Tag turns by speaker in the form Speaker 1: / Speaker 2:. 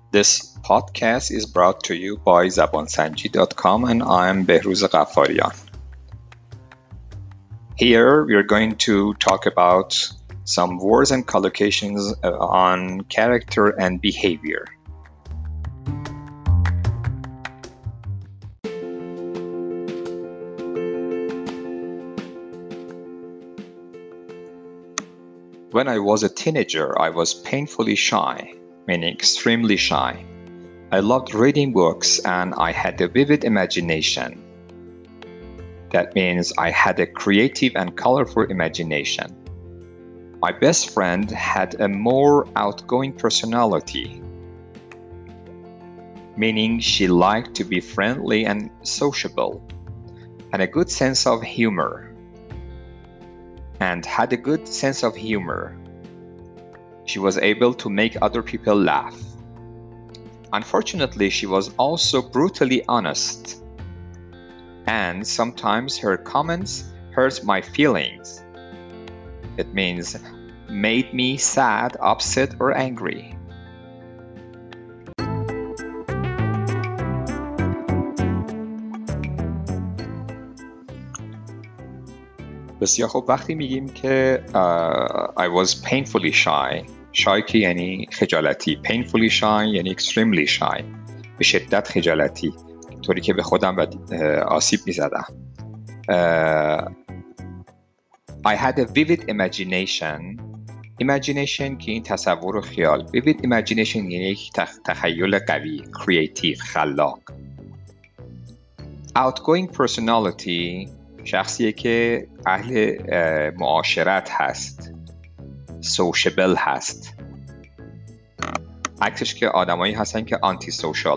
Speaker 1: This podcast is brought to you by zabansanji.com and I'm Behruz Ghaffarian. Here we are going to talk about some words and collocations on character and behavior. When I was a teenager, I was painfully shy, meaning extremely shy. I loved reading books and I had a vivid imagination. That means I had a creative and colorful imagination. My best friend had a more outgoing personality, meaning she liked to be friendly and sociable, and a good sense of humor. She was able to make other people laugh. Unfortunately, she was also brutally honest, and sometimes her comments hurt my feelings. It means made me sad, upset, or angry. بسیار خب، وقتی میگیم که I was painfully shy که یعنی خجالتی. painfully shy یعنی extremely shy، به شدت خجالتی، طوری که به خودم آسیب میزدم. I had a vivid imagination که این تصور و خیال. vivid imagination یعنی یک تخیل قوی، creative، خلاق. outgoing personality شخصیه که اهل معاشرت هست، sociable هست. عکسش که آدمایی هستن که آنتی سوشال